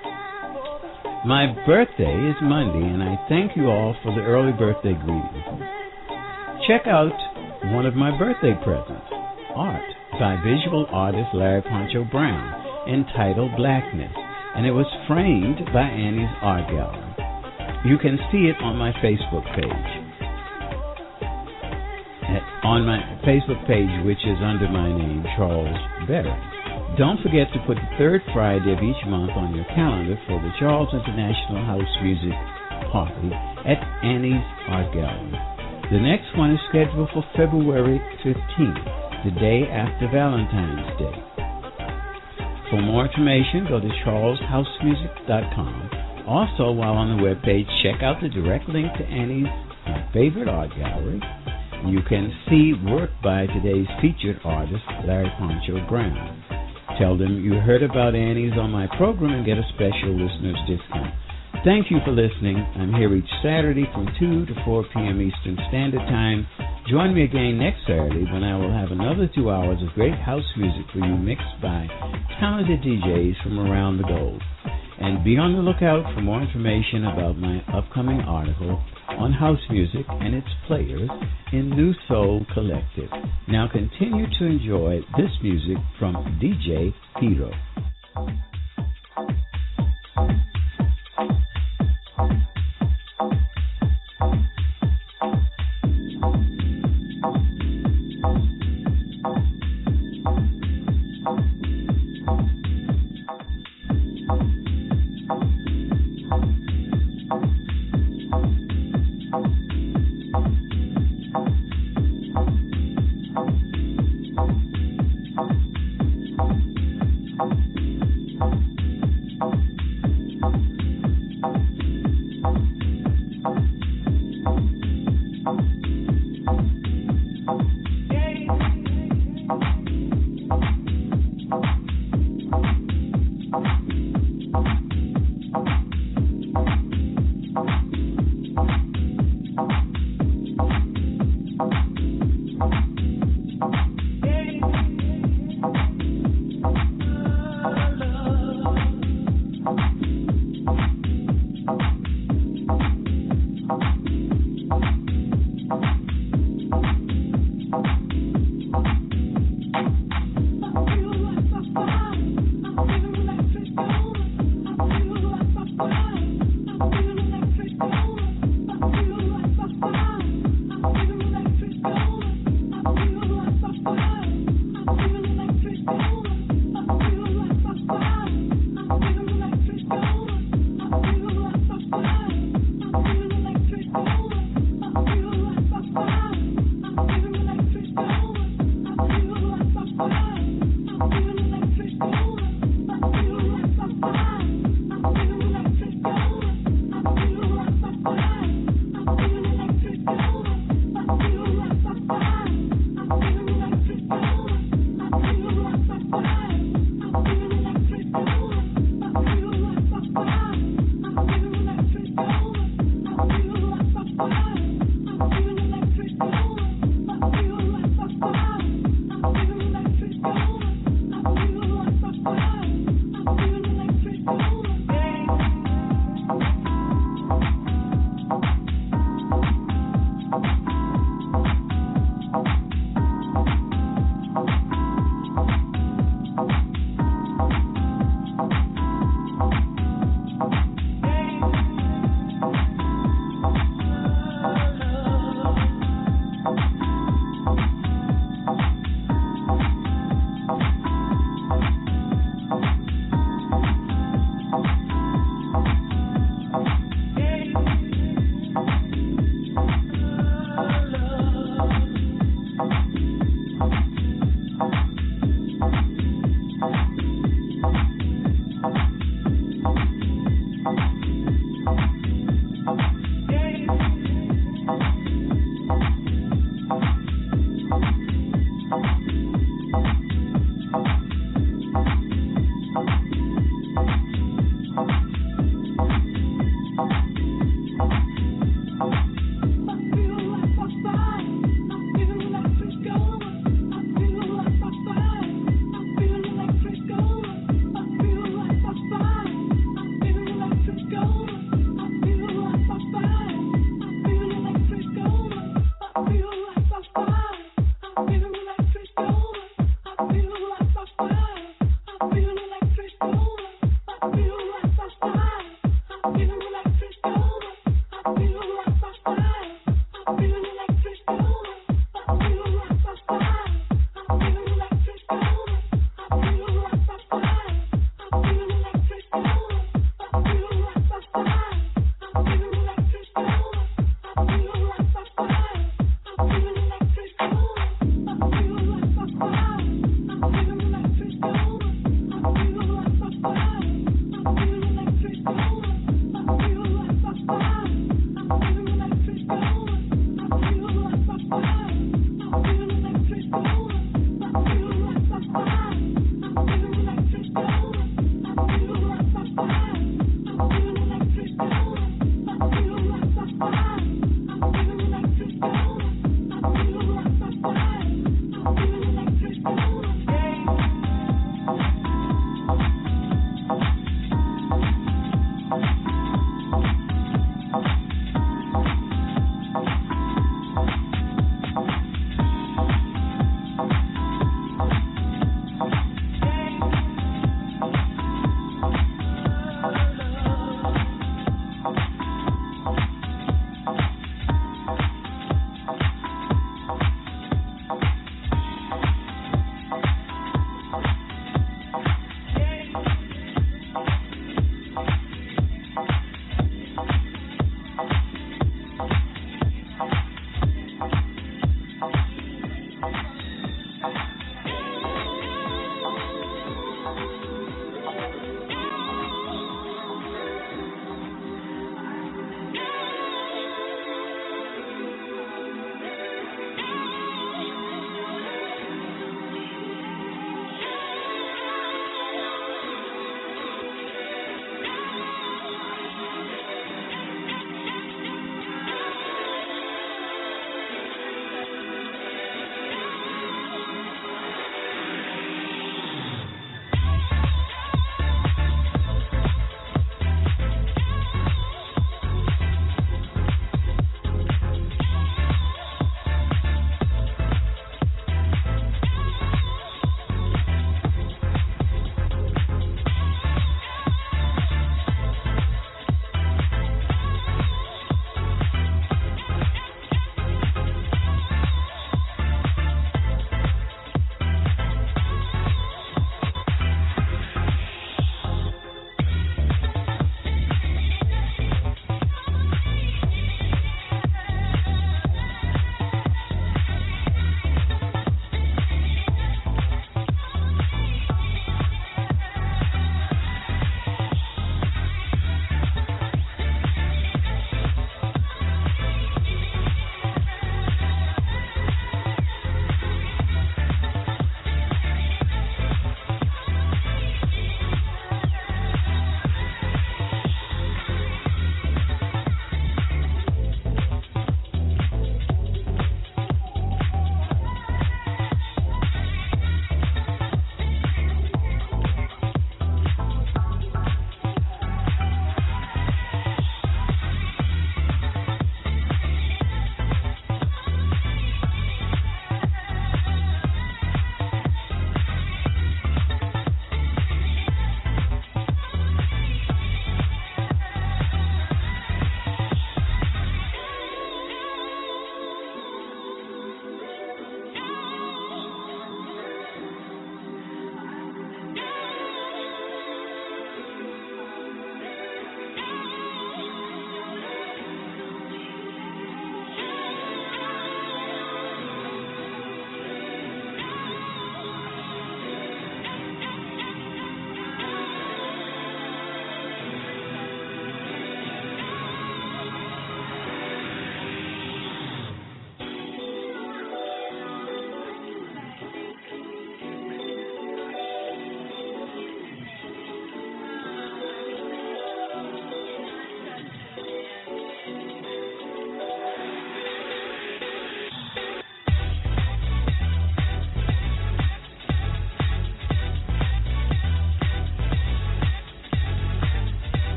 My birthday is Monday, and I thank you all for the early birthday greetings. Check out one of my birthday presents, art by visual artist Larry Poncho Brown, entitled Blackness, and it was framed by Annie's Art Gallery. You can see it on my Facebook page. At, on my Facebook page, which is under my name, Charles Barron. Don't forget to put the third Friday of each month on your calendar for the Charles International House Music Party at Annie's Art Gallery. The next one is scheduled for February fifteenth, the day after Valentine's Day. For more information, go to charles house music dot com. Also, while on the webpage, check out the direct link to Annie's my favorite art gallery. You can see work by today's featured artist, Larry Poncho Brown. Tell them you heard about Annie's on my program and get a special listener's discount. Thank you for listening. I'm here each Saturday from two to four p.m. Eastern Standard Time. Join me again next Saturday when I will have another two hours of great house music for you mixed by talented D Js from around the globe. And be on the lookout for more information about my upcoming article on house music and its players in New Soul Collective. Now continue to enjoy this music from D J Hero.